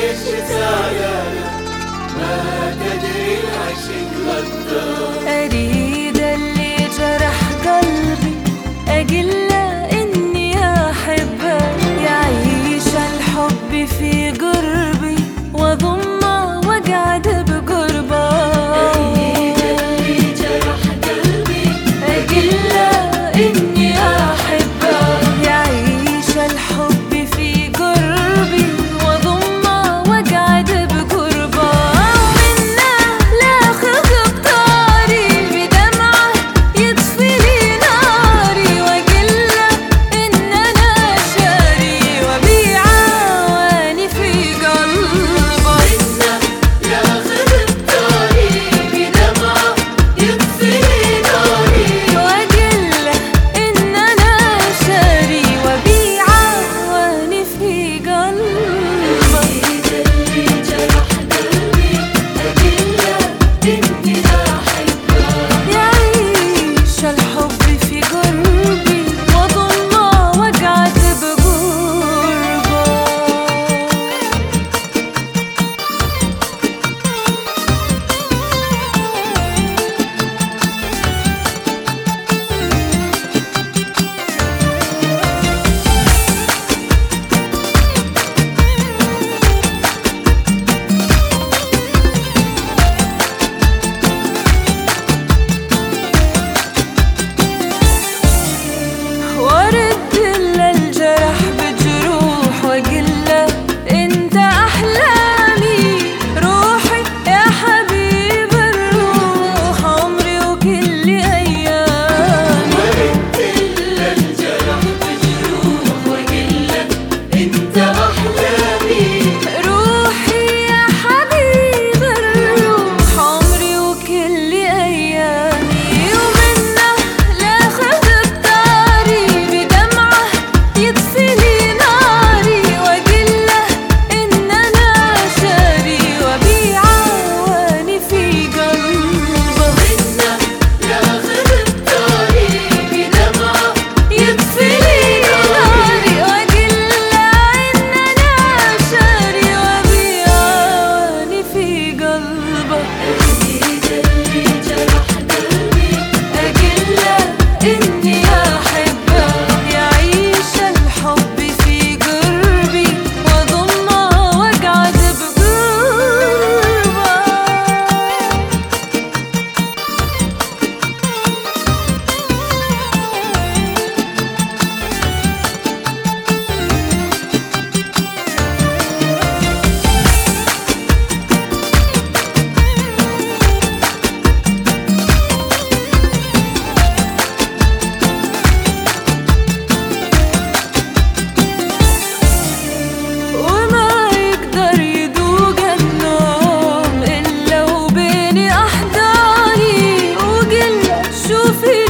الشتايا ما تدري العشق غدار. أريد اللي جرح قلبي أقله إني أحبه، يعيش الحب في قربي وأضمه وأقعد بقربه. أريد اللي جرح قلبي أقله إني أحبه، يعيش الحب في قربي وأضمه وأقعد بقربه. ومنه لاخذ بطاري بدمعه يطفي لي ناري، وأقله إن أنا شاري وبيعه وأني في قلبه. منه لاخذ بطاري بدمعه يطفي لي ناري، وأقله إن أنا شاري وبيعه وأني في قلبه. أريد اللي جرح قلبي أقله إني أحبه، يعيش الحب في قربي وأضمه وأقعد بقربه. وارد له الجرح بجروح واقله انت احلامي، روحي يا حبيب الروح، عمري وكل ايامي. ورد له الجرح بجروح وقله انت احلامي، روحي يا حبيب الروح، عمري وكل ايامي. ومنه لاخذ بطاري بدمعه يطفي لي ناري، واقله ان انا شاري وبيعه واني في قلبه. منه لاخذ بطاري بدمعه يطفي لي ناري، واقله ان انا شاري وبيعه واني في قلبه. أريد اللي جرح قلبي أقله إني أحبه، يعيش الحب في قربي وأضمه وأقعد بقربه. وما يقدر يذوق النوم إلا وبين أحضاني، وقل شوفي